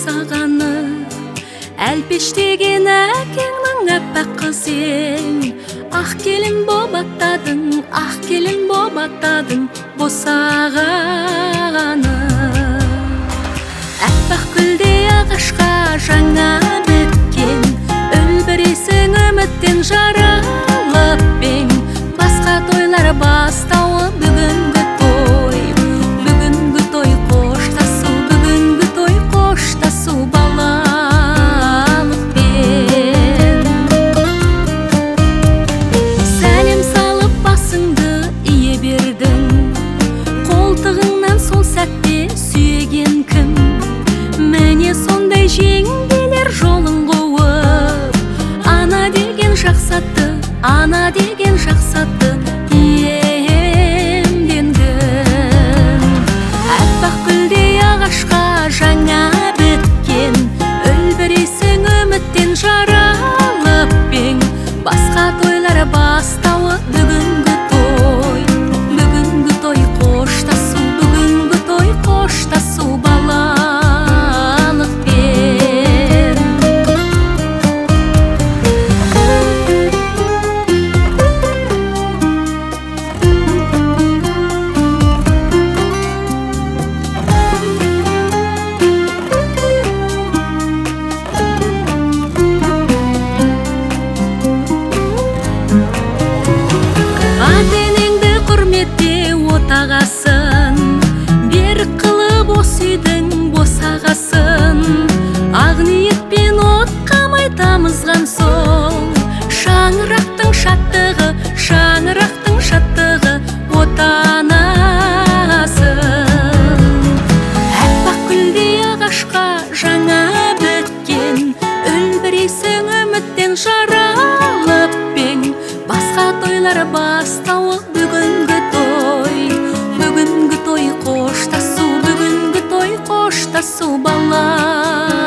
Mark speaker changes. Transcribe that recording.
Speaker 1: босағаны, әлпештеген әкеңнің әппақ қызың. Ақ келін боп аттадың, ақ келін боп аттадың босағаны. Әппақ гүлдей ағашқа жаңа біткен, үлбіресің үміттен жаралып ең. Басқа тойлар бастауы бүгінгі той, бүгінгі той қоштасу, бүгінгі той қоштасу балалықпен. Сәлем салып басыңды ие бердің, қолтығыңнан сол сәтте сүйеген кім? Міне сондай жеңгелер жолын қуып, ана деген жақсатты, ана деген жақсатты иемденгін. Әппақ гүлдей ағашқа жаңа біткен, үлбіресің үміттен жаралып ең. Басқа тойлар бастауы бүгінгі той, бүгінгі той қоштасу, бүгінгі той қоштасу балалықпен. Ата-енеңді құрметте отағасын, берік қылып осы үйдің босағасын. Ақ ниетпен отқа тамызған соң, шаңырақтың шаттығы, шаңырақтың шаттығы отанасың. Әппақ гүлдей ағашқа жаңа біткен, үлбіресің үміттен жаралып ең. Басқа тойлар бастауы бүгінгі той, бүгінгі той қоштасу, бүгінгі той қоштасу бала.